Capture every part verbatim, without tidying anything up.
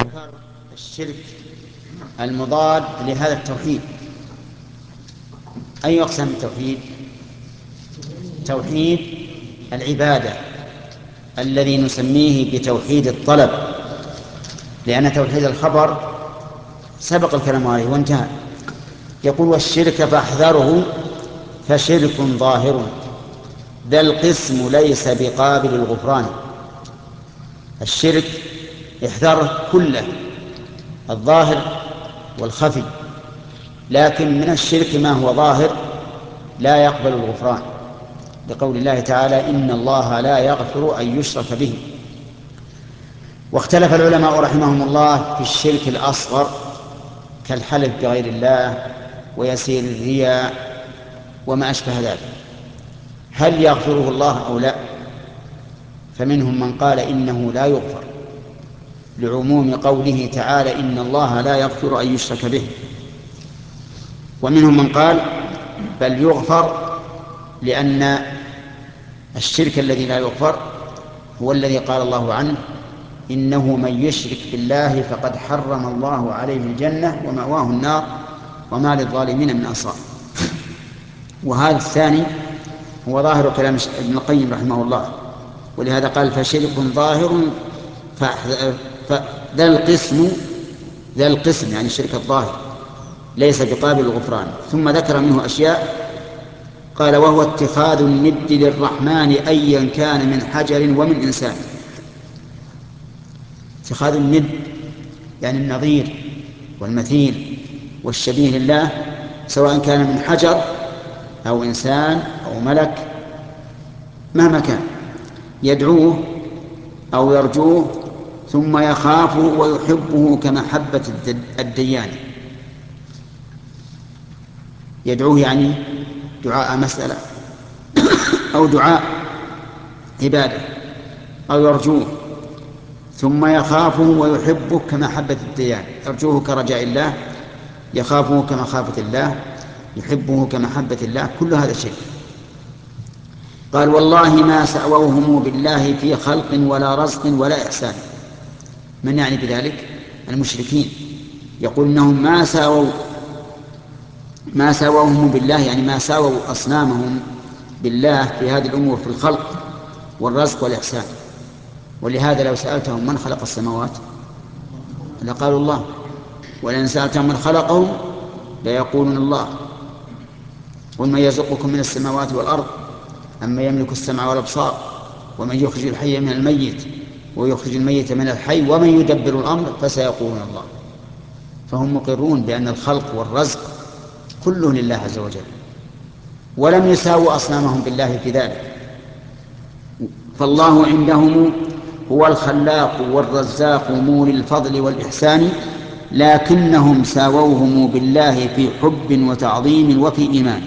الشرك المضاد لهذا التوحيد. أي أقسام التوحيد؟ توحيد العبادة الذي نسميه بتوحيد الطلب، لأن توحيد الخبر سبق الكلام عليه وانتهى. يقول والشرك فاحذره فشرك ظاهر ذا القسم ليس بقابل الغفران. الشرك احذره كله، الظاهر والخفي، لكن من الشرك ما هو ظاهر لا يقبل الغفران، لقول الله تعالى إن الله لا يغفر أن يشرك به. واختلف العلماء رحمهم الله في الشرك الأصغر كالحلف بغير الله ويسير الرياء وما أشبه ذلك، هل يغفره الله أو لا؟ فمنهم من قال إنه لا يغفر لعموم قوله تعالى إن الله لا يغفر أن يشرك به، ومنهم من قال بل يغفر، لأن الشرك الذي لا يغفر هو الذي قال الله عنه إنه من يشرك بالله فقد حرم الله عليه الجنة ومأواه النار وما للظالمين من أنصار. وهذا الثاني هو ظاهر كلام ابن القيم رحمه الله، ولهذا قال فشرك ظاهر فذا القسم ذا القسم يعني الشرك الظاهر ليس بقابل الغفران. ثم ذكر منه أشياء قال وهو اتخاذ الند للرحمن أيا كان من حجر ومن إنسان. اتخاذ الند يعني النظير والمثيل والشبيه لله، سواء كان من حجر أو إنسان أو ملك مهما كان، يدعوه أو يرجوه ثم يخافه ويحبه كمحبة الديان. يدعوه يعني دعاء مسألة أو دعاء عبادة، أو يرجوه ثم يخافه ويحبه كمحبة الديان. يرجوه كرجاء الله، يخافه كمخافة الله، يحبه كمحبة الله، كل هذا شيء. قال والله ما سأووهم بالله في خلق ولا رزق ولا إحسان. من يعني بذلك؟ المشركين. يقول إنهم ما ساووا ما ساووهم بالله، يعني ما ساووا أصنامهم بالله في هذه الأمور، في الخلق والرزق والإحسان. ولهذا لو سألتهم من خلق السماوات لقالوا الله، ولئن سألتهم من خلقهم ليقولون الله. قل من يرزقكم من السماوات والأرض أما يملك السمع والأبصار ومن يخرج الحي من الميت ويخرج الميت من الحي ومن يدبر الأمر فسيقولون الله. فهم مقرون بأن الخلق والرزق كله لله عز وجل، ولم يساووا أصنامهم بالله في ذلك. فالله عندهم هو الخلاق والرزاق مولي الفضل والإحسان، لكنهم ساووهم بالله في حب وتعظيم وفي إيمان.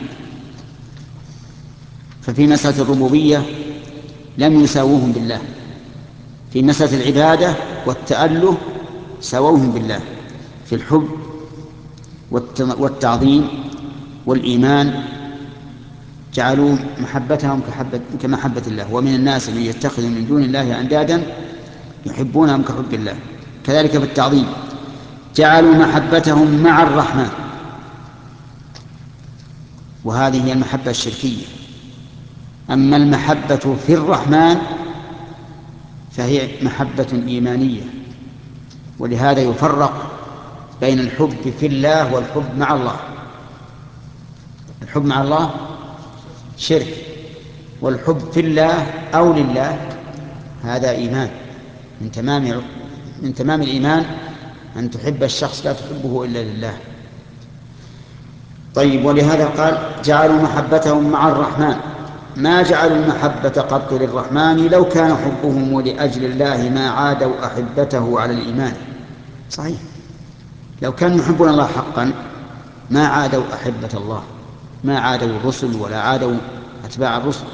ففي مسألة الربوبية لم يساووهم بالله، في مسألة العبادة والتأله ساووهم بالله في الحب والتعظيم والإيمان، جعلوا محبتهم كمحبة الله. ومن الناس من يتخذ من دون الله أندادا يحبونهم كحب الله. كذلك في التعظيم جعلوا محبتهم مع الرحمن، وهذه هي المحبة الشركية. أما المحبة في الرحمن فهي محبة إيمانية. ولهذا يفرق بين الحب في الله والحب مع الله. الحب مع الله شرك، والحب في الله أو لله هذا إيمان. من تمام من تمام الإيمان أن تحب الشخص لا تحبه إلا لله. طيب، ولهذا قال جعلوا محبتهم مع الرحمن، ما جعلوا المحبة قط للرحمن، لو كان حبهم لأجل الله ما عادوا أحبته على الإيمان. صحيح، لو كانوا يحبون الله حقا ما عادوا أحبة الله، ما عادوا الرسل ولا عادوا أتباع الرسل،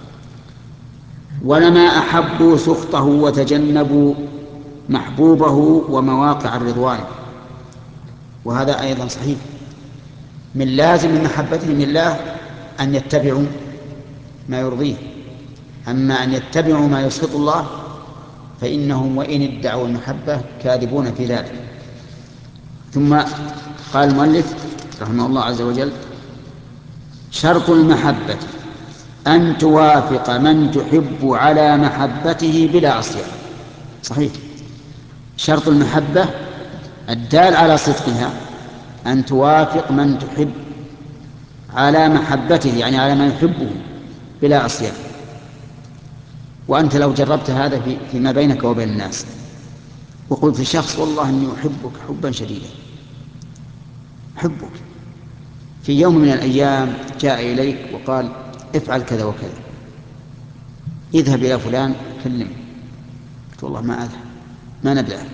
ولما أحبوا سخطه وتجنبوا محبوبه ومواقع الرضوان. وهذا أيضا صحيح، من لازم محبتهم لله أن يتبعوا ما يرضيه، أما أن يتبعوا ما يسخط الله فإنهم وإن ادعوا المحبة كاذبون في ذلك. ثم قال المؤلف رحمه الله عز وجل: شرط المحبة أن توافق من تحب على محبته بلا عصيان. صحيح، شرط المحبة الدال على صدقها أن توافق من تحب على محبته، يعني على ما يحبه بلا عصيان. وأنت لو جربت هذا في فيما بينك وبين الناس، وقلت لشخص: والله إني أحبك حبا شديدا، أحبك، في يوم من الأيام جاء إليك وقال: افعل كذا وكذا، اذهب إلى فلان كلمه. قلت: والله ما أذهب، ما نبدأ.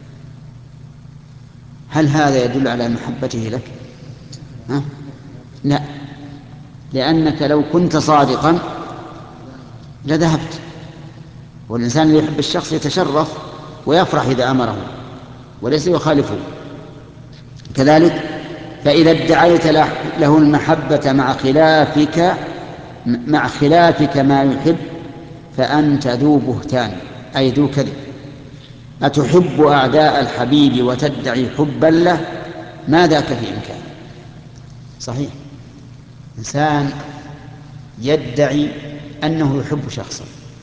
هل هذا يدل على محبته لك؟ ها؟ لا، لأنك لو كنت صادقا لذهبت. والإنسان اللي يحب الشخص يتشرف ويفرح إذا أمره وليس يخالفه. كذلك فإذا ادعيت له المحبة مع خلافك مع خلافك ما يحب فأنت ذو بهتان، أي ذو كذب. أتحب أعداء الحبيب وتدعي حبا له، ما ذاك في إمكان. صحيح، إنسان يدعي أنه يحب شخصا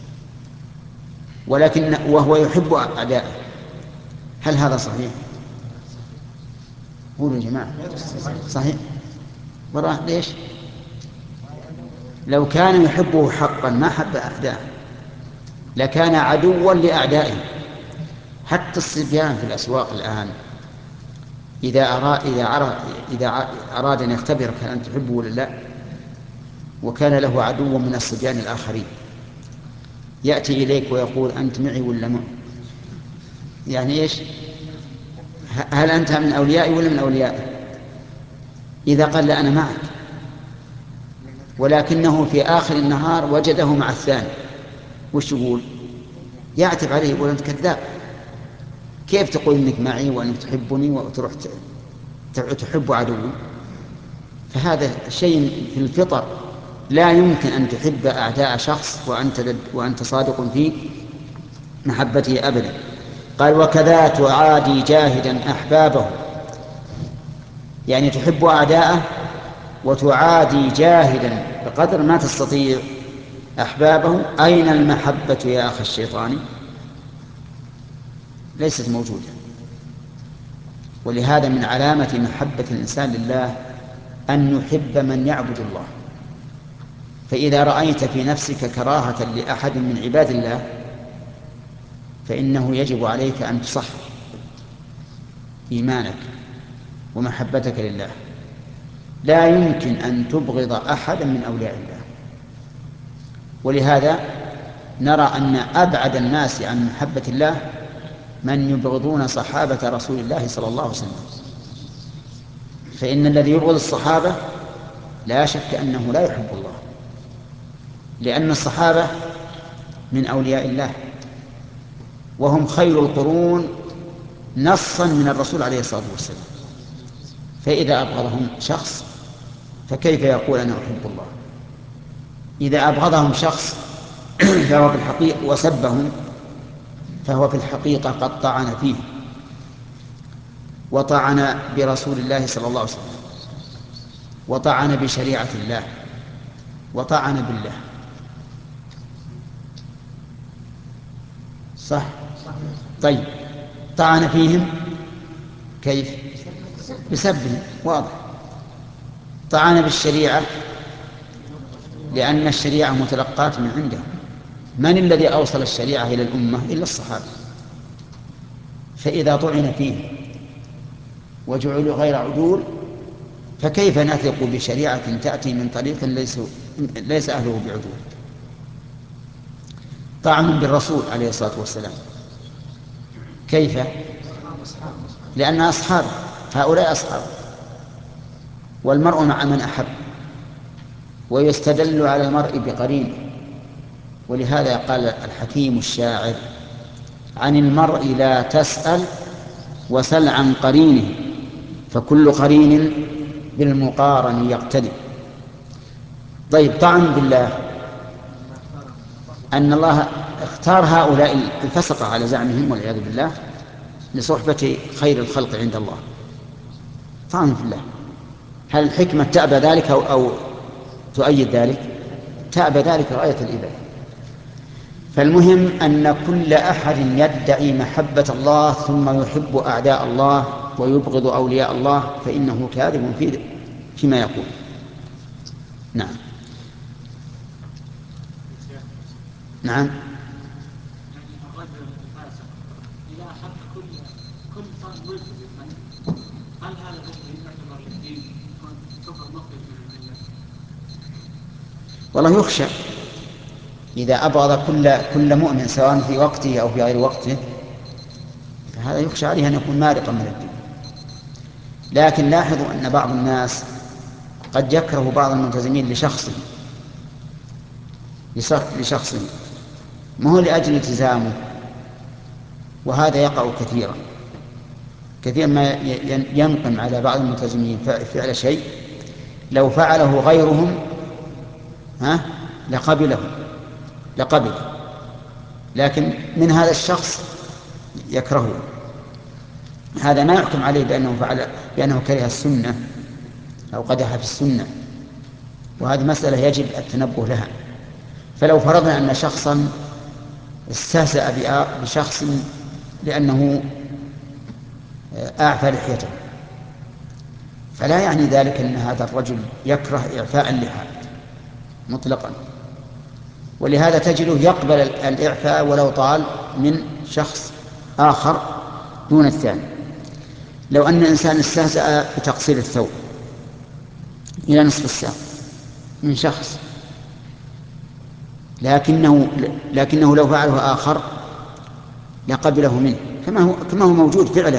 ولكن وهو يحب أعداءه، هل هذا صحيح؟ قولوا يا جماعة. صحيح. وراء ليش؟ لو كان يحبه حقا ما حب أعداءه، لكان عدوا لأعدائه. حتى الصبيان في الأسواق الآن إذا أراد, إذا أراد, إذا أراد أن يختبرك هل أنت تحبه ولا لا، وكان له عدو من الصبيان الآخرين، يأتي إليك ويقول: أنت معي ولا معي؟ يعني إيش؟ هل أنت من أوليائي ولا من أوليائي؟ إذا قال: لا أنا معك، ولكنه في آخر النهار وجده مع الثاني، وش يقول؟ يعتب عليه، يقول: أنت كذاب، كيف تقول إنك معي وأنك تحبني وتروح تحب عدوي؟ فهذا شيء في الفطر، لا يمكن أن تحب أعداء شخص وأنت, وأنت صادق في محبته أبدا. قال: وكذا تعادي جاهدا أحبابه، يعني تحب أعداءه وتعادي جاهدا بقدر ما تستطيع أحبابه. أين المحبة يا أخي الشيطان؟ ليست موجودة. ولهذا من علامة محبة الإنسان لله أن يحب من يعبد الله. فإذا رأيت في نفسك كراهة لأحد من عباد الله فإنه يجب عليك أن تصحح إيمانك ومحبتك لله. لا يمكن أن تبغض أحدا من أولياء الله. ولهذا نرى أن أبعد الناس عن محبة الله من يبغضون صحابة رسول الله صلى الله عليه وسلم. فإن الذي يبغض الصحابة لا شك أنه لا يحب الله، لأن الصحابة من أولياء الله وهم خير القرون نصا من الرسول عليه الصلاة والسلام. فإذا أبغضهم شخص فكيف يقول أنا أحب الله؟ إذا أبغضهم شخص فهو في الحقيقة وسبهم فهو في الحقيقة قد طعن فيه وطعن برسول الله صلى الله عليه وسلم وطعن بشريعة الله وطعن بالله. صح؟ طيب، طعن فيهم كيف؟ بسبهم، واضح. طعن بالشريعة لأن الشريعة متلقاة من عنده. من الذي أوصل الشريعة إلى الأمة إلا الصحابة؟ فإذا طعن فيهم وجعلوا غير عدول فكيف نثق بشريعة تأتي من طريق ليس, ليس أهله بعدول؟ طعن بالرسول عليه الصلاة والسلام كيف؟ لأن أصحاب هؤلاء أصحاب، والمرء مع من أحب، ويستدل على المرء بقرينه. ولهذا قال الحكيم الشاعر: عن المرء لا تسأل وسل عن قرينه، فكل قرين بالمقارن يقتدي. طيب، طعن بالله أن الله اختار هؤلاء الفسقة على زعمهم والعياذ بالله لصحبة خير الخلق عند الله طعن في الله. هل الحكمة تأبى ذلك أو, أو تؤيد ذلك؟ تأبى ذلك غاية الإباء. فالمهم أن كل أحد يدعي محبة الله ثم يحب أعداء الله ويبغض أولياء الله فإنه كاذب في فيما يقول. نعم. نعم. إذا أحب كل كل فرد ملتزم هل هذا يعتبر الدين كفر مخرج من الملة؟ والله يخشى إذا أبغض كل كل مؤمن سواء في وقته أو في غير وقته فهذا يخشى عليه أن يكون مارقا من الدين. لكن لاحظوا أن بعض الناس قد يكره بعض الملتزمين لشخصه لشخصه ما هو لأجل التزامه، وهذا يقع كثيرا. كثير ما ينقم على بعض الملتزمين فعل شيء لو فعله غيرهم ها لقبله لقبل لكن من هذا الشخص يكرهه. هذا ما يحكم عليه بأنه فعل بأنه كره السنة أو قدح في السنة، وهذه مسألة يجب التنبه لها. فلو فرضنا أن شخصا استهزأ بشخص لأنه أعفى لحيته فلا يعني ذلك أن هذا الرجل يكره إعفاء اللحى مطلقا، ولهذا تجده يقبل الإعفاء ولو طال من شخص آخر دون الثاني. لو أن إنسان استهزأ بتقصير الثوب إلى نصف الساق من شخص لكنه لكنه لو فعله آخر لقبله منه كما هو كما هو موجود فعلا.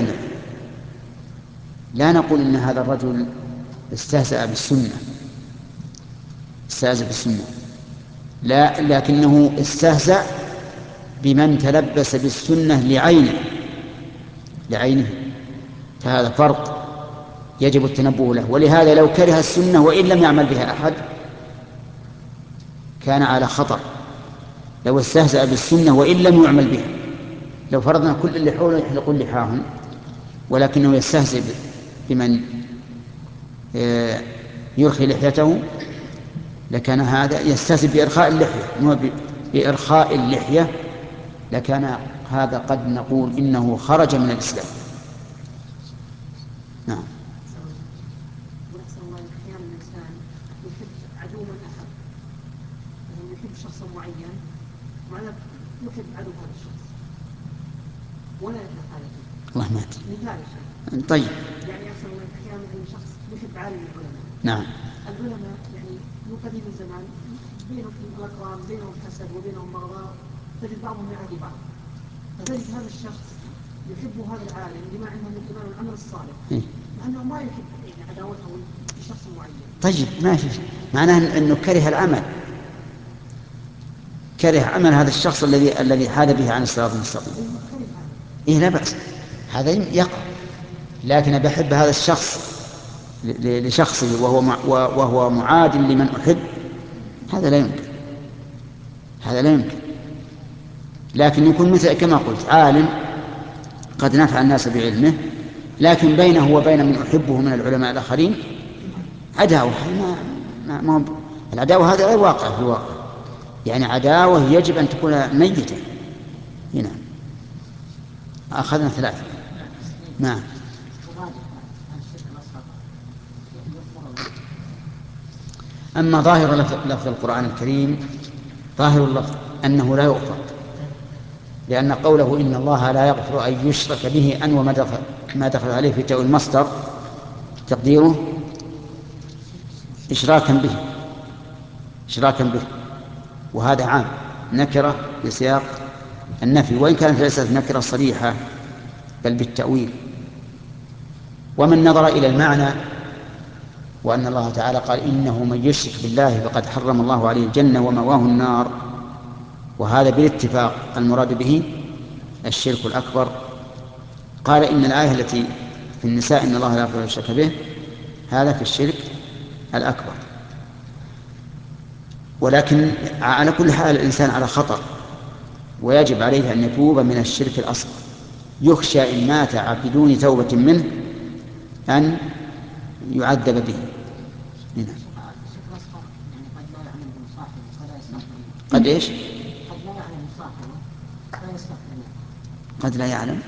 لا نقول إن هذا الرجل استهزأ بالسنة استهزأ بالسنة لا، لكنه استهزأ بمن تلبس بالسنة لعينه لعينه فهذا فرق يجب التنبه له. ولهذا لو كره السنة وإن لم يعمل بها أحد كان على خطر. لو استهزأ بالسنة وإن لم يعمل بها، لو فرضنا كل اللي حوله يحلقون لحاهم ولكنه يستهزئ بمن يرخي لحيته لكان هذا يستهزئ بإرخاء اللحية مو بإرخاء اللحية لكان هذا قد نقول إنه خرج من الإسلام. نعم. أحيانا الإنسان يحب عدو من أحد يعني يحب شخص معين ومعنى يحب عدو هذا الشخص ولا يكره هذا الله مات. مثال شيء طيب يعني يحصل أحيانا شخص يحب عالم العلماء. نعم. العلماء يعني من قديم الزمان بينهم الأقران بينهم حسد وبينهم بغضاء تجد بعضهم يعادي بعض فتجد هذا الشخص يحب هذا العالم لما عنده من الإيمان والعمل الصالح مع أنه ما يحب يعني عداوته لشخص معين. طيب ما في معناه أنه كره العمل كره عمل هذا الشخص الذي الذي حاد به عن الصراط المستقيم. إيه لا بأس هذا يقع، لكن بحب هذا الشخص لشخصه وهو وهو معاد لمن أحب هذا لا يمكن هذا لا يمكن. لكن يكون مثل كما قلت عالم قد نفع الناس بعلمه لكن بينه وبين من أحبه من العلماء الآخرين عداوة. ما ما العداوة هذا غير واقع في الواقع يعني عداوة يجب أن تكون ميتة. هنا أخذنا ثلاثة. نعم. أما ظاهر لفظ القرآن الكريم ظاهر اللفظ أنه لا يغفر لأن قوله إن الله لا يغفر أن يشرك به أن وما دخل, ما دخل عليه في تأويل المصدر تقديره إشراكا به إشراكا به وهذا عام نكرة بسياق النفي وإن كانت ليست نكرة صريحة بل بالتأويل. ومن نظر إلى المعنى وأن الله تعالى قال إنه من يشرك بالله فقد حرم الله عليه الجنة ومأواه النار وهذا بالاتفاق المراد به الشرك الأكبر. قال إن الآية التي في النساء إن الله لا يغفر أن يشرك به هذا في الشرك الأكبر. ولكن على كل حال الإنسان على خطر ويجب عليه أن يتوب من الشرك الأصغر، يخشى إن مات بدون توبة منه أن يعذب به. هنا. قد إيش؟ قد لا يعلم.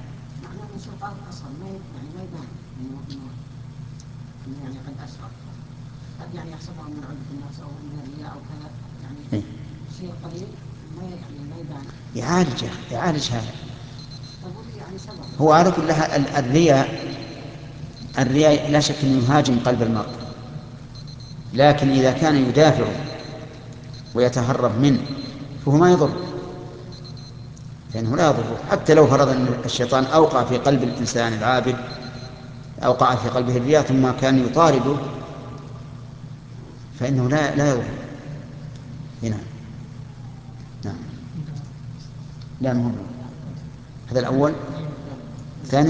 قد يعني يحسبها من عند الناس او من الرياء او كذا، يعني إيه؟ شيء قليل ما يعني ما يبان. يعالج يعالج هذا. يعني هو على كل حال الرياء الرياء لا شك انه يهاجم قلب المرء، لكن اذا كان يدافع ويتهرب منه فهو ما يضر، فانه لا يضر. حتى لو فرض ان الشيطان اوقع في قلب الانسان العابد، اوقع في قلبه الرياء ثم كان يطارده، فإنه لا لا يضر. هنا نعم. لا مهم. هذا الأول. الثاني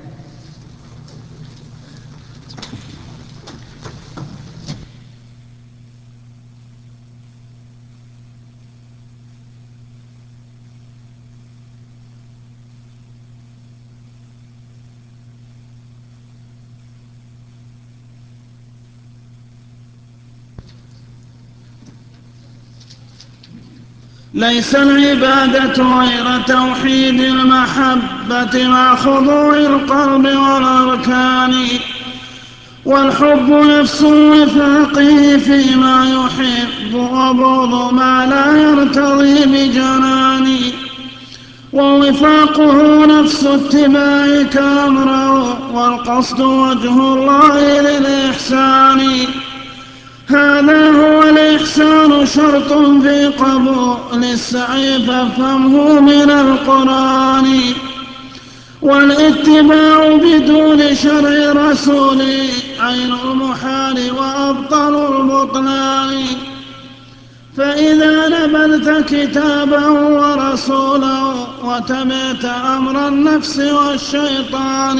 ليس العبادة غير توحيد المحبة مع خضوع القلب والأركان، والحب نفس وفاقه فيما يحب وبغض ما لا يرتضي بجنان، ووفاقه نفس اتباعك أمره والقصد وجه الله للإحسان. هذا هو الإحسان شرط في قبول السعي فافهمه من القرآن، والاتباع بدون شرع رسوله عين المحال وأبطل البطلان. فإذا نبذت كتابه ورسوله وتبعت أمر النفس والشيطان،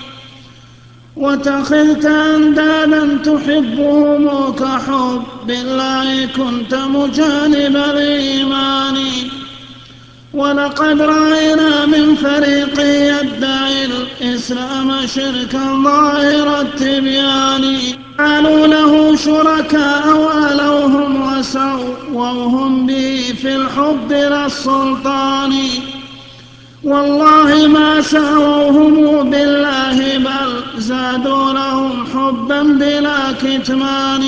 واتخذت أندادا تحبهم كحب الله كنت مجانب الإيمان. ولقد رأينا من فريق يدعي الإسلام شركا ظاهر التبيان، قالوا له شركاء وألوهم وسووهم به في الحب للسلطان. والله ما ساووهم بالله بل زادوا لهم حبا بلا كتمان.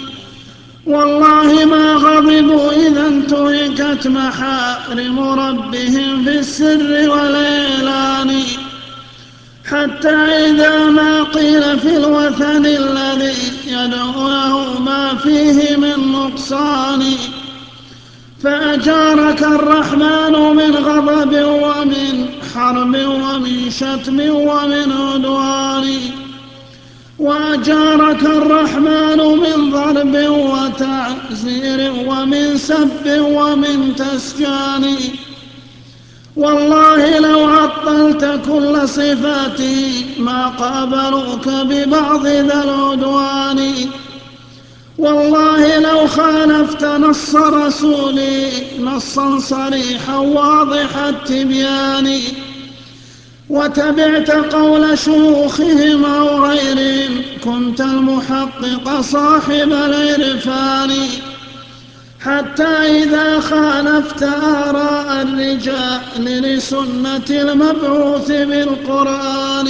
والله ما غضبوا إذا انتهكت محارم ربهم في السر والإعلان، حتى إذا ما قيل في الوثن الذي يدعو له ما فيه من نقصان، فأجارك الرحمن من غضب ومن حرب ومن شتم ومن عدوان، وأجارك الرحمن من ضرب وتعزير ومن سب ومن تسجان. والله لو عطلت كل صفاته ما قابلوك ببعض ذا العدوان. والله لو خالفت نص رسولي نصا صريحا واضح التبيان، وتبعت قول شيوخهم أو غيرهم كنت المحقق صاحب العرفان. حتى إذا خالفت آراء الرجال لسنة المبعوث بالقرآن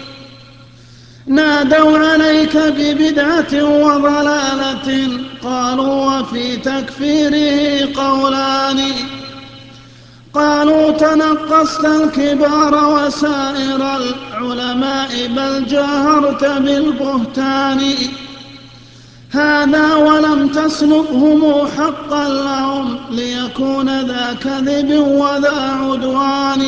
نادوا عليك ببدعة وضلالة، قالوا وفي تكفيره قولان. قالوا تنقصت الكبار وسائر العلماء بل جاهرت بالبهتان. هذا ولم تسلبهم حقا لهم ليكون ذا كذب وذا عدوان.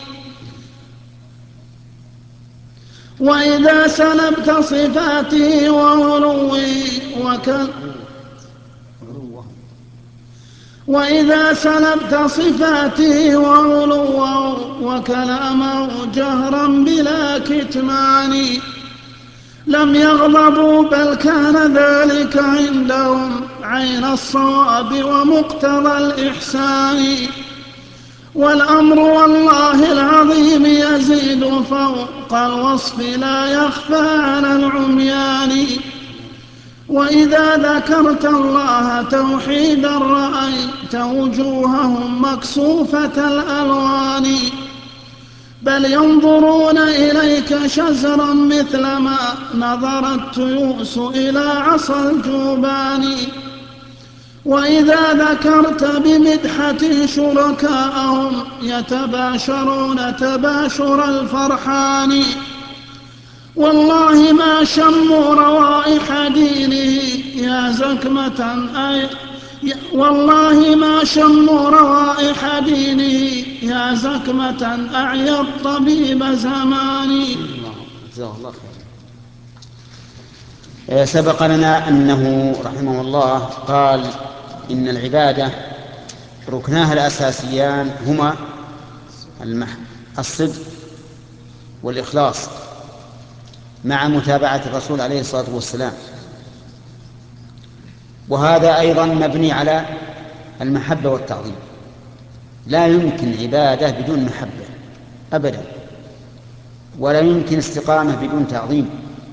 وإذا سلبت صفاته وعلوه وكل وإذا سلبت صفاته وعلوه وكلامه جهرا بلا كتمان لم يغضبوا بل كان ذلك عندهم عين الصواب ومقتضى الإحسان. والأمر والله العظيم يزيد فوق الوصف لا يخفى على العميان. وإذا ذكرت الله توحيدا رأيت وجوههم مكسوفة الألوان، بل ينظرون إليك شزرا مثلما نظر التيوس إلى عصا الجوبان. وإذا ذكرت بمدحة شركاءهم يتباشرون تباشر الفرحان، والله ما شموا روائح دينه يا زكمة أي والله ما شموا روائح دينه يا زكمة أعيا الطبيب زماني. جزاه الله خيرا. سبق لنا أنه رحمه الله قال إن العبادة ركناها الأساسيان هما الصدق والإخلاص مع متابعة الرسول عليه الصلاة والسلام، وهذا أيضا مبني على المحبة والتعظيم. لا يمكن عبادة بدون محبة أبدا، ولا يمكن استقامة بدون تعظيم.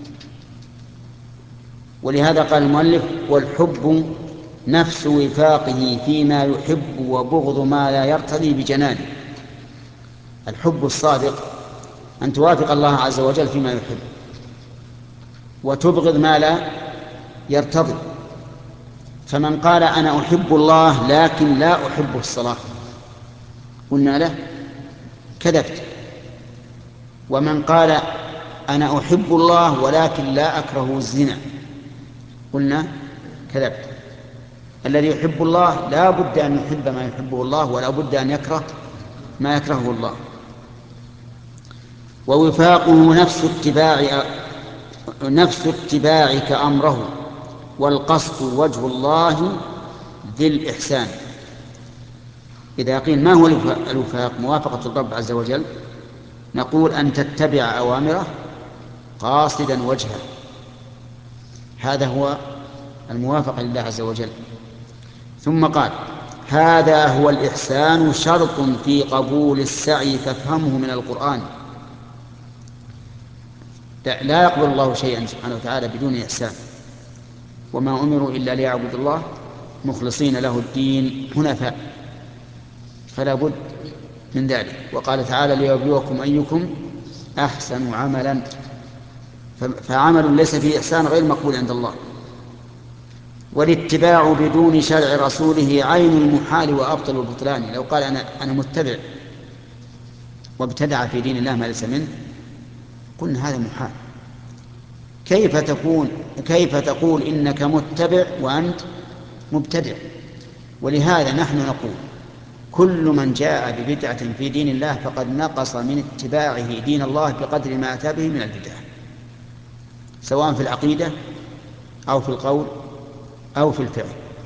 ولهذا قال المؤلف: والحب نفس وفاقه فيما يحب وبغض ما لا يرتضي بجنانه. الحب الصادق أن توافق الله عز وجل فيما يحب وتبغض ما لا يرتضي. فمن قال أنا أحب الله لكن لا أحب الصلاة قلنا له كذبت. ومن قال أنا أحب الله ولكن لا أكره الزنا قلنا كذبت. الذي يحب الله لا بد أن يحب ما يحبه الله ولا بد أن يكره ما يكرهه الله. ووفاقه نفس اتباع نفس اتباعك أمره، والقصد وجه الله ذي الإحسان. إذا قيل ما هو الوفاق؟ موافقة الرب عز وجل، نقول أن تتبع أوامره قاصدا وجهه، هذا هو الموافقة لله عز وجل. ثم قال: هذا هو الإحسان شرط في قبول السعي فافهمه من القرآن. لا يقبل الله شيئا سبحانه وتعالى بدون إحسان، وما أمروا إلا ليعبدوا الله مخلصين له الدين حنفاء، فلا بد من ذلك. وقال تعالى: ليبلوكم أيكم أحسن عملا، فعمل ليس فيه إحسان غير مقبول عند الله. والاتباع بدون شرع رسوله عين المحال وأبطل البطلان. لو قال أنا, أنا متبع وابتدع في دين الله ما ليس منه قلنا هذا محال. كيف تكون كيف تقول إنك متبع وأنت مبتدع؟ ولهذا نحن نقول: كل من جاء ببدعة في دين الله فقد نقص من اتباعه دين الله بقدر ما أتى به من البدع، سواء في العقيدة أو في القول أو في الفعل.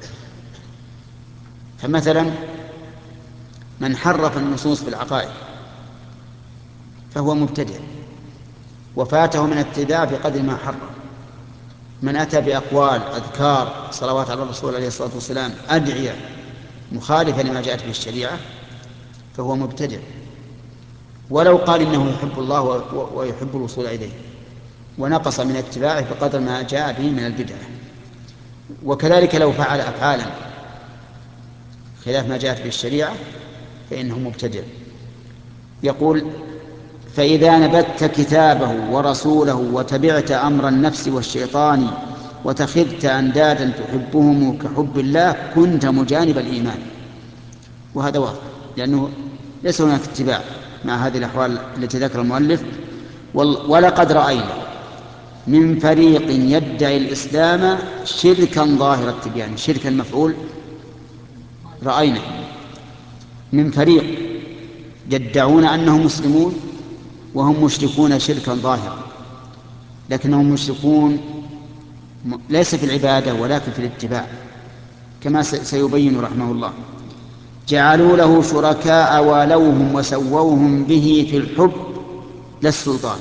فمثلا من حرف النصوص في العقائد فهو مبتدع وفاته من الاتباع بقدر ما حرف. من أتى بأقوال أذكار صلوات على الرسول عليه الصلاة والسلام أدعية مخالفة لما جاءت به الشريعة فهو مبتدع، ولو قال إنه يحب الله ويحب الوصول إليه، ونقص من اتباعه بقدر ما جاء به من البدعة. وكذلك لو فعل أفعالا خلاف ما جاءت به الشريعة فإنه مبتدع. يقول: فإذا نبذت كتابه ورسوله وتبعت أمر النفس والشيطان وتخذت أندادا تحبهم كحب الله كنت مجانب الإيمان. وهذا واضح، لأنه ليس هناك اتباع مع هذه الأحوال التي ذكر المؤلف. ولقد رأينا من فريق يدعي الإسلام شركا ظاهر التبيان. شركا مفعول رأينا من فريق يدعون أنهم مسلمون وهم مشركون شركا ظاهرا، لكنهم مشركون ليس في العبادة ولكن في الاتباع كما سيبين رحمه الله. جعلوا له شركاء والوهم وسووهم به في الحب لا السلطان.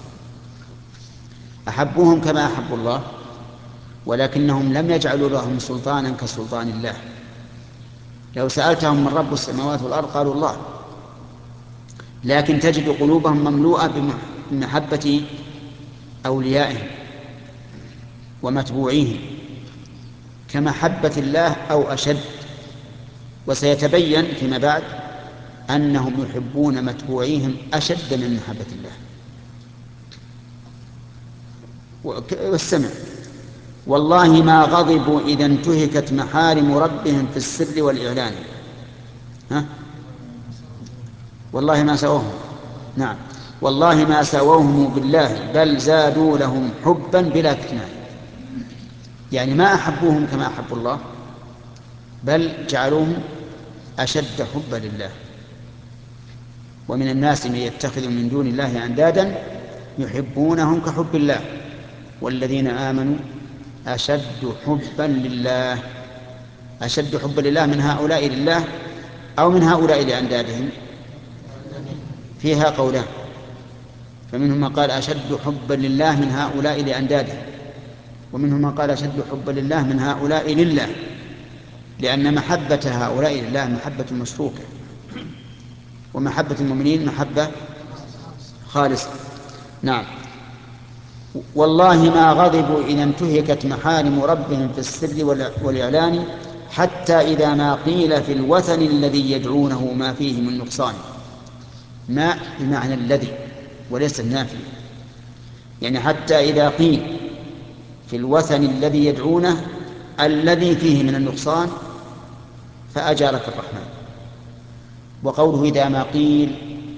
أحبوهم كما أحب الله ولكنهم لم يجعلوا لهم سلطانا كسلطان الله. لو سألتهم من رب السماوات والأرض قالوا الله، لكن تجد قلوبهم مملوءة بمحبة أوليائهم ومتبوعيهم كمحبة الله أو أشد. وسيتبين فيما بعد أنهم يحبون متبوعيهم أشد من محبة الله. والسمع: والله ما غضبوا إذا انتهكت محارم ربهم في السر والإعلان. ها؟ والله ما سووهم. نعم، والله ما سووهم بالله بل زادوا لهم حبا بلا اكتناء، يعني ما أحبوهم كما أحب الله، بل جعلوهم أشد حبا لله. ومن الناس من يتخذ من دون الله أندادا يحبونهم كحب الله والذين آمنوا أشد حبا لله. أشد حبا لله من هؤلاء لله أو من هؤلاء لأندادهم؟ فيها قولان، فمنهم من قال أشد حبا لله من هؤلاء لأندادهم، ومنهم من قال أشد حبا لله من هؤلاء لله، لأن محبة هؤلاء لله محبة مشروكة، ومحبة المؤمنين محبة خالصة. نعم، والله ما غضبوا إذا انتهكت محارم ربهم في السر والإعلان حتى إذا ما قيل في الوثن الذي يدعونه ما فيه من نقصان. ما بمعنى الذي وليس النافي، يعني حتى إذا قيل في الوثن الذي يدعونه الذي فيه من النقصان فأجارك الرحمن. وقوله إذا ما قيل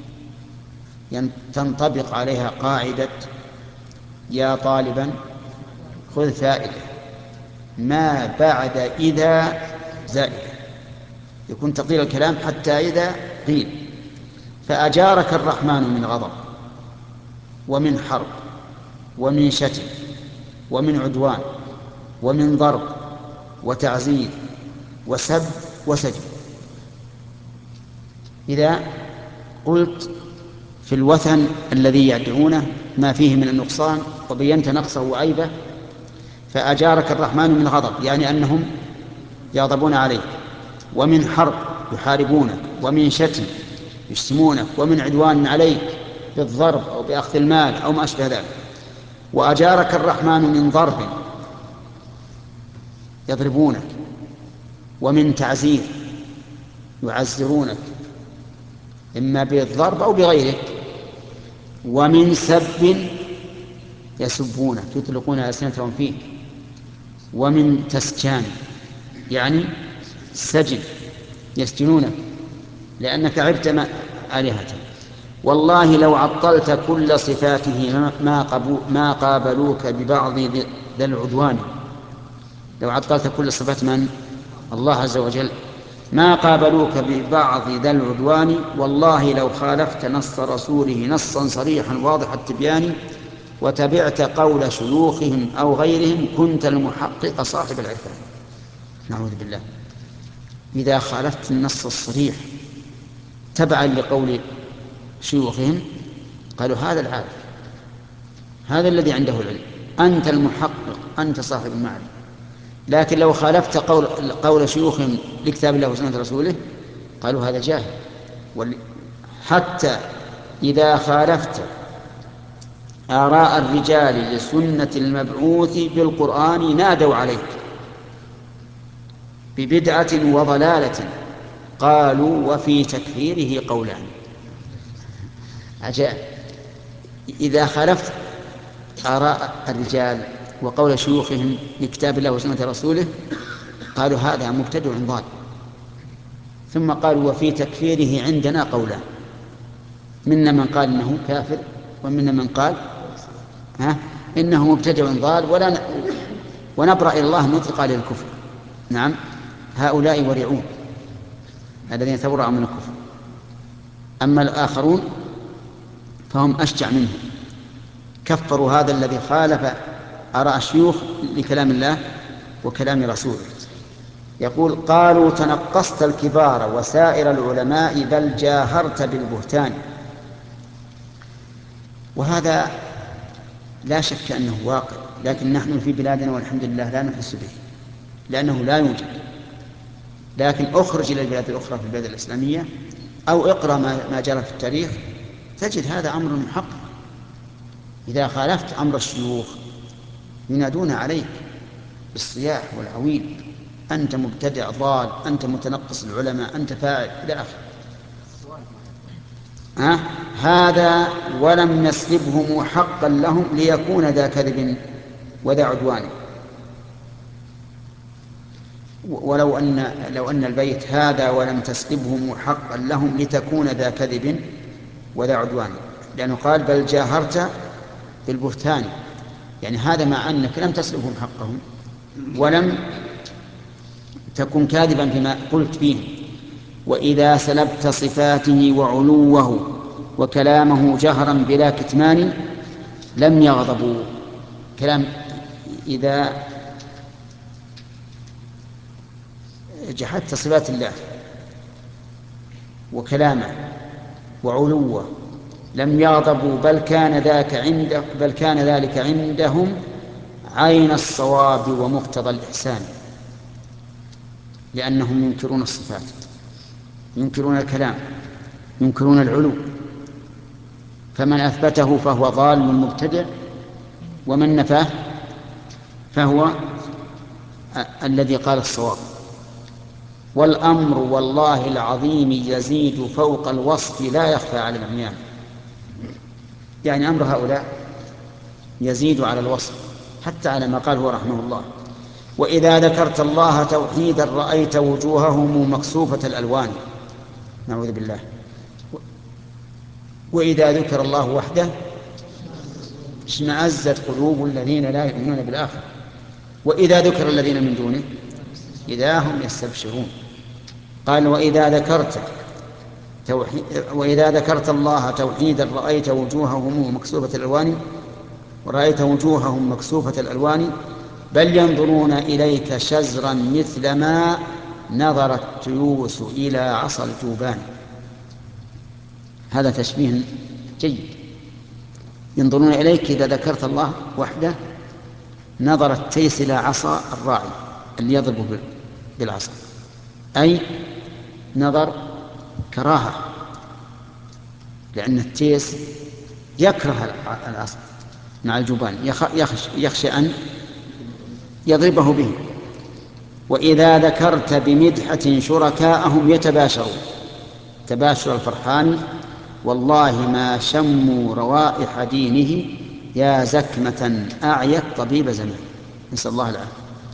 تنطبق عليها قاعدة يا طالبا خذ فائدة، ما بعد إذا زائدة، يكون تقدير الكلام حتى إذا قيل. فأجارك الرحمن من غضب ومن حرب ومن شتم ومن عدوان ومن ضرب وتعزير وسب وسجن. إذا قلت في الوثن الذي يدعونه ما فيه من النقصان وبينت نقصه وعيبه فأجارك الرحمن من غضب، يعني أنهم يغضبون عليك، ومن حرب يحاربونك، ومن شتم يشتمونك، ومن عدوان عليك بالضرب أو بأخذ المال أو ما أشبه ذلك. وأجارك الرحمن من ضرب يضربونك، ومن تعزير يعزرونك إما بالضرب أو بغيره، ومن سب يسبونك يطلقون ألسنتهم فيه، ومن تسجان يعني سجن يسجنونك لأنك عبت آلهته. والله لو عطلت كل صفاته ما قابلوك ببعض ذا العدوان. لو عطلت كل صفات من؟ الله عز وجل، ما قابلوك ببعض ذا العدوان. والله لو خالفت نص رسوله نصا صريحا واضح التبيان وتبعت قول شيوخهم أو غيرهم كنت المحقق صاحب العرفان. نعوذ بالله. إذا خالفت النص الصريح تبعا لقول شيوخهم قالوا هذا العارف، هذا الذي عنده العلم، أنت المحقق، أنت صاحب المعرفة. لكن لو خالفت قول, قول شيوخهم لكتاب الله وسنة رسوله قالوا هذا جاهل. حتى إذا خالفت آراء الرجال لسنة المبعوث بالقرآن نادوا عليك ببدعة وضلالة قالوا وفي تكفيره قولان. عجائب. إذا خالفت آراء الرجال وقول شيوخهم لكتاب الله وسنة رسوله قالوا هذا مبتدع ضال. ثم قالوا وفي تكفيره عندنا قولان، منا من قال إنه كافر ومنا من قال ها إنه مبتدع ضال ولا ن... ونبرأ إلى الله نطلق عليه الكفر. نعم، هؤلاء ورعون الذين تبرأوا من الكفر. أما الآخرون فهم أشجع منهم، كفروا هذا الذي خالف آراء الشيوخ لكلام الله وكلام رسوله. يقول قالوا تنقصت الكبار وسائر العلماء بل جاهرت بالبهتان. وهذا لا شك أنه واقع، لكن نحن في بلادنا والحمد لله لا نحس به لأنه لا يوجد. لكن أخرج إلى البلاد الأخرى في البلاد الإسلامية أو اقرأ ما جرى في التاريخ تجد هذا أمر محقق. إذا خالفت أمر الشيوخ ينادون عليك بالصياح والعويل: أنت مبتدع ضال، أنت متنقص العلماء، أنت فاعل إلى آخره. أه؟ هذا ولم نسلبهم حقا لهم ليكون ذا كذب وذا عدوان. ولو أن لو أن البيت هذا ولم تسلبهم حقا لهم لتكون ذا كذب وذا عدوان، لأنه قال: بل جاهرت بالبهتان، يعني هذا مع أنك لم تسلبهم حقهم ولم تكن كاذبا فيما قلت فيه. وإذا سلبت صفاته وعلوه وكلامه جهرا بلا كتمان لم يغضبوا. كلام إذا جحدت صفات الله وكلامه وعلوه لم يغضبوا، بل كان ذاك عند بل كان ذلك عندهم عين الصواب ومقتضى الإحسان، لأنهم ينكرون الصفات، ينكرون الكلام، ينكرون العلو. فمن أثبته فهو ضال مبتدع، ومن نفاه فهو الذي قال الصواب. والأمر والله العظيم يزيد فوق الوصف لا يخفى على العميان، يعني أمر هؤلاء يزيد على الوصف حتى على ما قال هو رحمه الله: وإذا ذكرت الله توحيدا رأيت وجوههم مكسوفة الألوان. نعوذ بالله. وإذا ذكر الله وحده اشمأزت قلوب الذين لا يؤمنون بالآخرة، وإذا ذكر الذين من دونه إذا هم يستبشرون. قال: وإذا ذكرت توحيد وإذا ذكرت الله توحيدا رأيت وجوههم مكسوفة الألوان ورأيت وجوههم مكسوفة الألوان بل ينظرون إليك شزرا مثل ما نظرت التيوس إلى عصا الجوبان. هذا تشبيه جيد. ينظرون إليك إذا ذكرت الله وحده نظر التيس إلى عصا الراعي اللي يضرب بالعصا، أي نظر كراهة، لأن التيس يكره العصا مع الجبان، يخشى, يخشى أن يضربه به. وإذا ذكرت بمدحة شركاءهم يتباشرون، تباشر الفرحان: والله ما شموا روائح دينه يا زكمة أعيت طبيب زمان. نسأل الله العافية.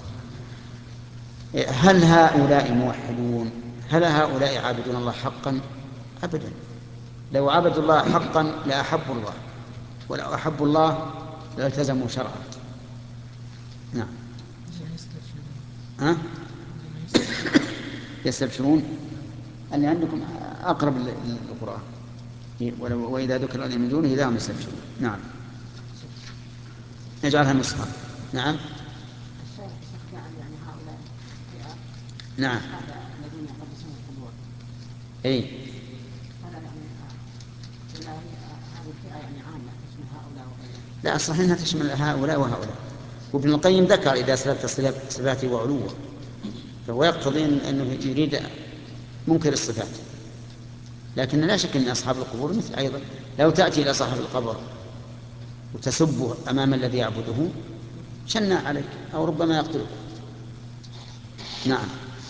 هل هؤلاء موحدون؟ هل هؤلاء عابدون الله حقا؟ أبدا. لو عبدوا الله حقا لأحبوا الله، ولو أحبوا الله لالتزموا شرعه. نعم. ها؟ يستبشرون أن أنكم أقرب للقرآن. وإذا ذكر الذين من دونه إذا هم يستبشرون. نعم. نجعلها نسخة. نعم. نعم. أي. لا، صحيح أنها تشمل هؤلاء وهؤلاء. وابن القيم ذكر إذا سلبت صفاته وعلوه، فهو يقتضي أنه يريد منكر الصفات. لكن لا شك أن أصحاب القبور مثل أيضا، لو تأتي إلى صاحب القبر وتسبه أمام الذي يعبده شنع عليك أو ربما يقتلك. نعم.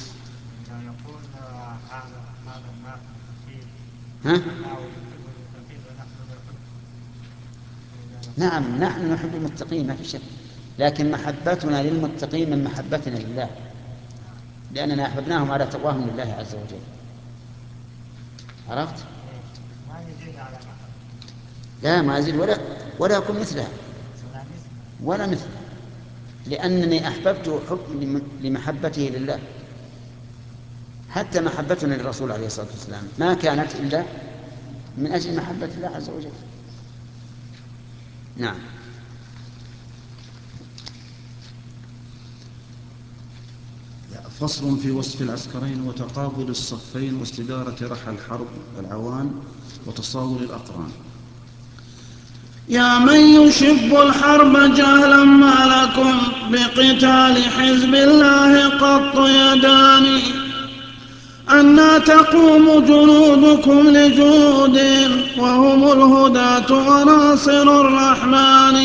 ها؟ نعم، نحن نحب المتقين ما في شك، لكن محبتنا للمتقين من محبتنا لله، لأننا أحببناهم على تقواهم لله عز وجل. عرفت؟ لا، ما يزيد ولا ولا يكون مثلها ولا مثلها، لأنني أحببته حب لمحبته لله. حتى محبتنا للرسول عليه الصلاة والسلام ما كانت إلا من أجل محبة الله عز وجل. نعم. فصل في وصف العسكرين وتقابل الصفين واستدارة رحى الحرب العوان وتصاول الأقران. يا من يشب الحرب جهلا ما لكم بقتال حزب الله قط يداني أنى تقوم جنودكم لجنود وهم الهداة وناصر الرحمن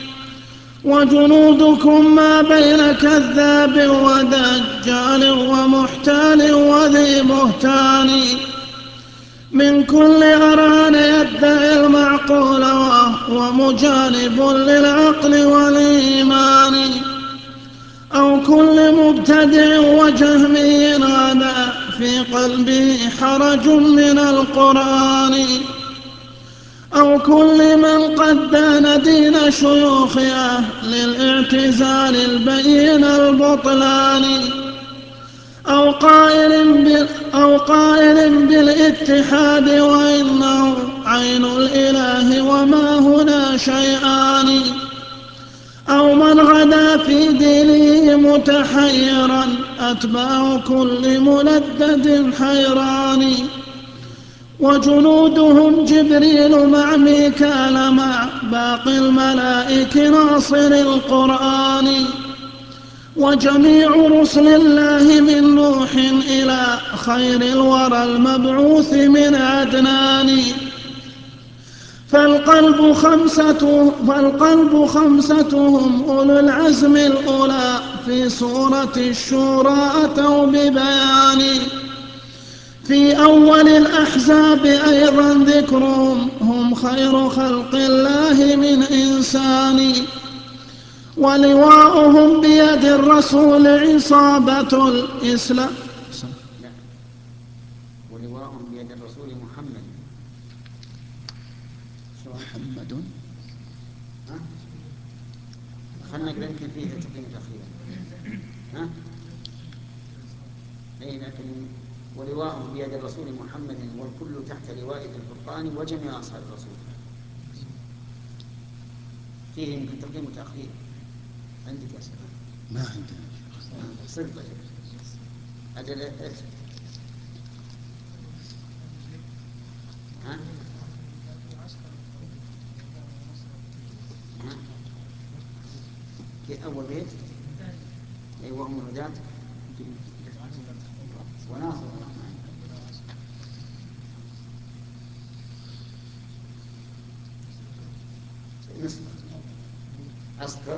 وجنودكم ما بين كذاب ودجال ومحتال وذي بهتان من كل أران يدعي المعقول وهو مجانب للعقل والإيمان أو كل مبتدع وجهمي غدا في قلبه حرج من القرآن أو كل من قد دان دين شيوخ أهل الاعتزال البين البطلان أو قائل, أو قائل بالاتحاد وإنه عين الإله وما هنا شيئان أو من غدا في دينه متحيرا أتباع كل ملدد حيران وجنودهم جبريل مع ميكال مع باقي الملائك ناصر القرآن وجميع رسل الله من نوح إلى خير الورى المبعوث من عدنان فالقلب خمسة فالقلب خمستهم أولو العزم الأولى في سورة الشورى أتوا ببيان في أول الأحزاب أيضا ذكرهم هم خير خلق الله من إنسان ولواؤهم بيد الرسول عصابة الإسلام ولواؤهم بيد الرسول محمد محمد ها؟ خلنا يمكن فيه تقديم تأخير ها؟ أي لكن ولواءهم بيد الرسول محمد والكل تحت لواء الفرقان وجميع أصحاب الرسول فيه يمكن تقديم وتأخير عندك يا سلام ما عندنا صدق أجل إيش ها؟ ها؟ في أول بيت أي وهم الهداة وناصر الرحمن نصف عسكر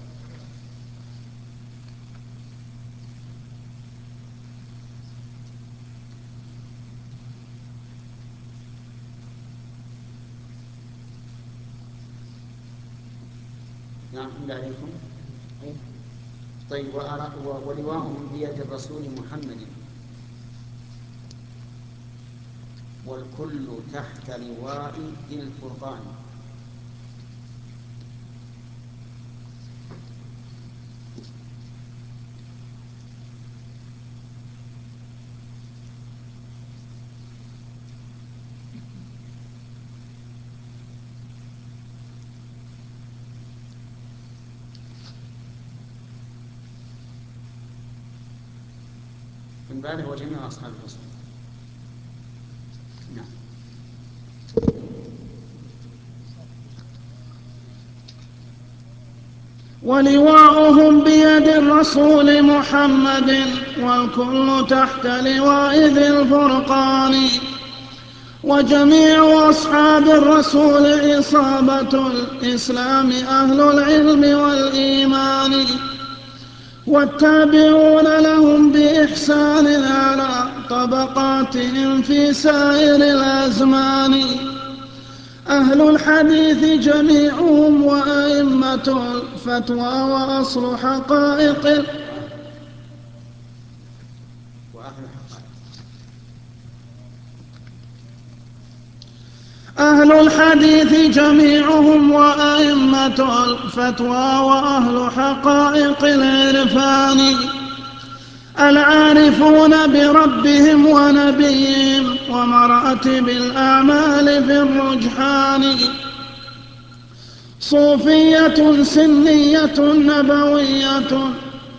نعم بالله عليكم طيب ولواءهم بيد الرسول محمد والكل تحت لواء الفرقان من بعده وجميع أصحاب الرسول نعم ولواؤهم بيد الرسول محمد والكل تحت لواء ذي الفرقان وجميع أصحاب الرسول عصابة الإسلام أهل العلم والإيمان والتابعون لهم بإحسان على طبقاتهم في سائر الأزمان أهل الحديث جميعهم وأئمة الفتوى وأصل حقائق أهل الحديث جميعهم وأئمة الفتوى وأهل حقائق العرفان العارفون بربهم ونبيهم ومراتب الأعمال في الرجحان صوفية سنية نبوية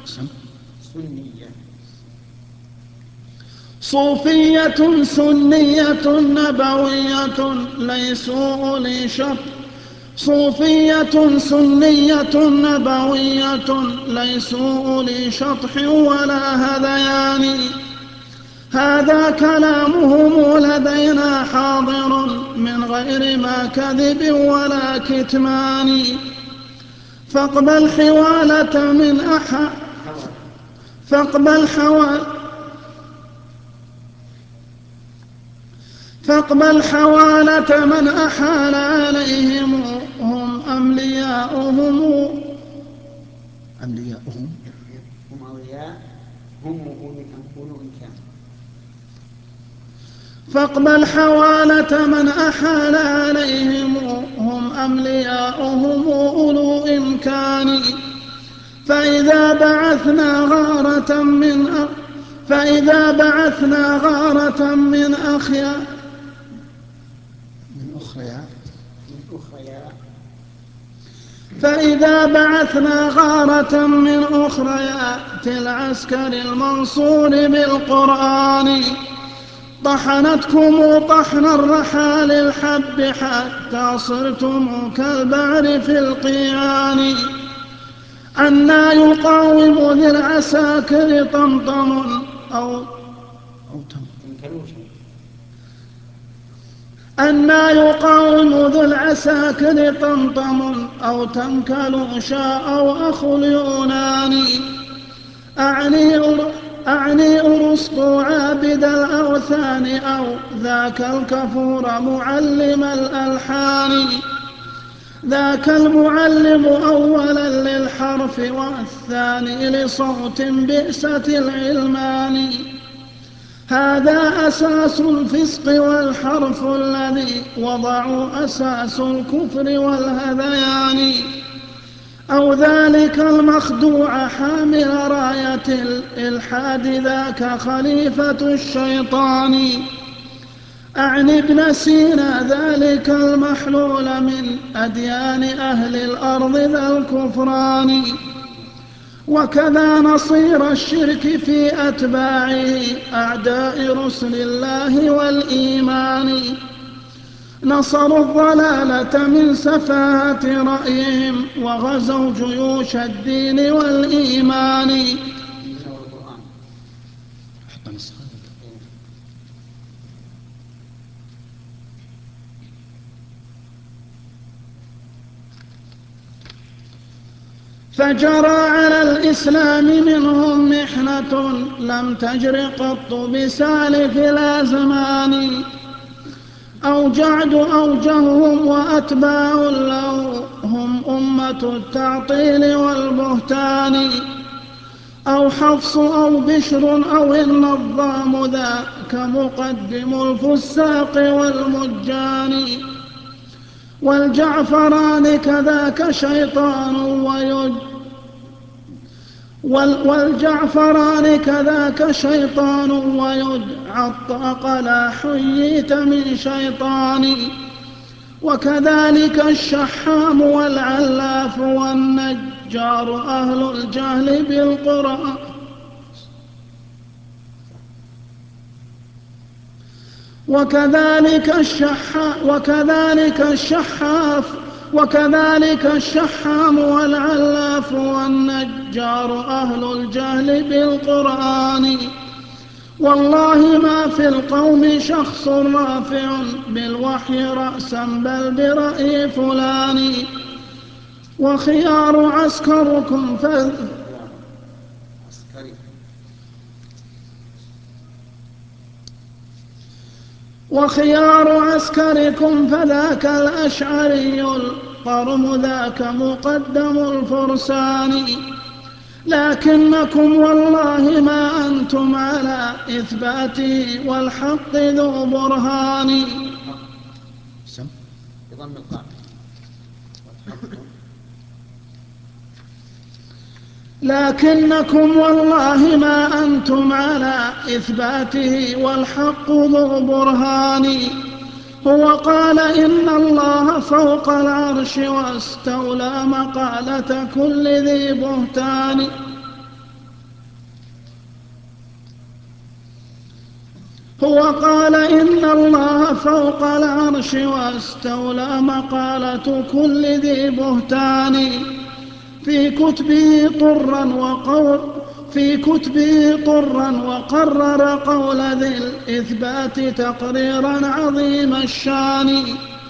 صوفية سنية نبوية ليسوا أولي شطح صوفية سنية نبوية ليسوا أولي شطح ولا هذيان هذا كلامهم لدينا حاضر من غير ما كذب ولا كتمان. فاقبل حوالة من أحد فاقبل حوالة فاقبل حوالة من أحال عليهم هم أملياؤهم أملياؤهم هم أولياء هم أولو إمكان. فاقبل حوالة من أحال عليهم هم أملياؤهم أولو إمكان. فإذا بعثنا غارة من أ... فإذا بعثنا غارة من أخيار من أخرى من أخرى فإذا بعثنا غارة من أخريات العسكر المنصور بالقرآن طحنتكم طحن الرحال الحب حتى صرتم كالبعر في القيعان. أنى يقاوم ذي العساكر طمطم أو أو تمكلوش أنى يقاوم ذو العساكر طمطم أو تمكلوشا أو أخو اليونان. أعني أعني أرسطو عابد الأوثان أو ذاك الكفور معلم الألحان. ذاك المعلم أولا للحرف والثاني لصوت بئسة العلمان. هذا أساس الفسق والحرف الذي وضعوا أساس الكفر والهذيان. أو ذلك المخدوع حامل راية الإلحاد ذاك خليفة الشيطان. أعني ابن سينا ذلك المحلول من أديان أهل الأرض ذا الكفران. وكذا نصير الشرك في أتباعه أعداء رسل الله والإيمان. نصروا الضلالة من سفاهة رأيهم وغزوا جيوش الدين والإيمان. فجرى على الإسلام منهم محنة لم تجر قط بسالف الأزمان. أو جعد أوجههم وأتباع له هم أمة التعطيل والبهتان. أو حفص أو بشر أو النظام ذاك مقدم الفساق والمجان. والجعفران كذاك شيطان ويد والجعفران كذاك شيطان ويدعى الطاق لا حييت من شيطان. وكذلك الشحام والعلاف والنجار أهل الجهل بالقرآن. وكذلك الشحاف وكذلك الشحاف وكذلك الشحام والعلاف والنجار أهل الجهل بالقرآن. والله ما في القوم شخص رافع بالوحي رأسا بل برأي فلان. وخيار عسكركم فذ وخيار عسكركم فذاك الأشعري القرم ذاك مقدم الفرسان. لكنكم والله ما أنتم على إثباته والحق ذو برهان. لكنكم والله ما أنتم على إثباته والحق ذو برهان. هو قال إن الله فوق العرش واستولى مقالة كل ذي بهتان. هو قال إن الله فوق العرش واستولى مقالة كل ذي بهتان. في كتبه طرا وقول في كتبه طرا، وقرر قول ذي الإثبات تقريرا عظيم الشان.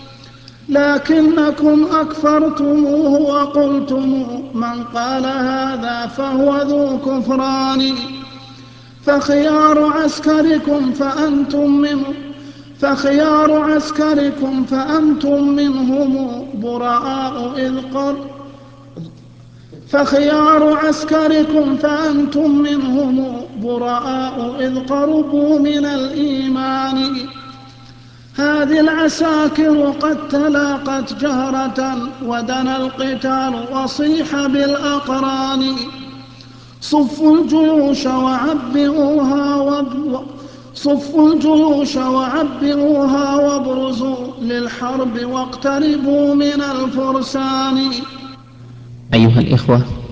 لكنكم أكفرتموه وقلتم من قال هذا فهو ذو كفران. فخيار عسكركم فأنتم منه فخيار عسكركم فأنتم منهم براء إذ قر فخيار عسكركم فأنتم منهم براء إذ قربوا من الإيمان. هذه العساكر قد تلاقت جهرة ودنا القتال وصيح بالأقران. صفوا الجيوش وعبئوها وب... صفوا الجيوش وعبئوها وابرزوا للحرب واقتربوا من الفرسان. أيها الإخوة،